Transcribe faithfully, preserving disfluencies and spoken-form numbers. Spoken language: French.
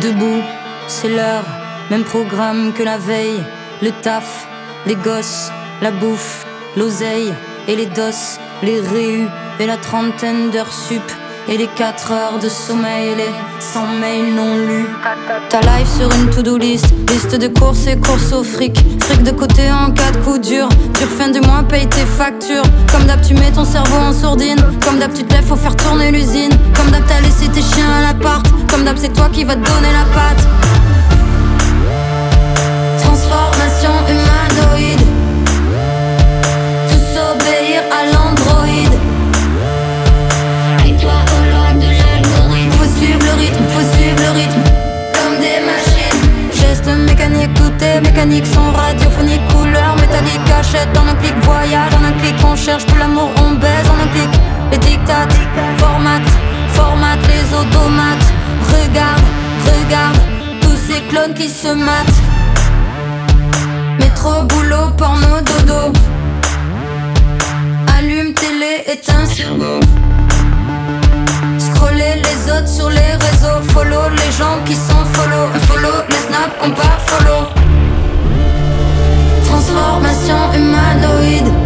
Debout, c'est l'heure, même programme que la veille. Le taf, les gosses, la bouffe, l'oseille et les dosses, les réus et la trentaine d'heures sup. Et les quatre heures de sommeil et les cent mails non lus. Ta life sur une to-do list, liste de courses et courses au fric. Fric de côté en cas de coup dur. Dur fin du mois, paye tes factures. Comme d'hab tu mets ton cerveau en sourdine. Comme d'hab tu te lèves, faut faire tourner l'usine. Comme d'hab t'as laissé tes chiens à l'appart. Comme d'hab c'est toi qui va te donner la patte. Transformation humanoïde. Tous obéir à l'androïde. Faut suivre le rythme, faut suivre le rythme. Comme des machines. Gestes mécaniques, tout est mécanique. Son radiophonique, couleur métallique. Cachette en un clic, voyage en un clic. On cherche plus l'amour, on baise en un clic. Les dictats, format, format les automates. Regarde, regarde, tous ces clones qui se matent. Métro, boulot, porno, dodo. Allume télé, éteins cerveau. Scroller les autres sur les réseaux. Follow les gens qui sont follow. Follow les snaps qu'on pas follow. Transformation humanoïde.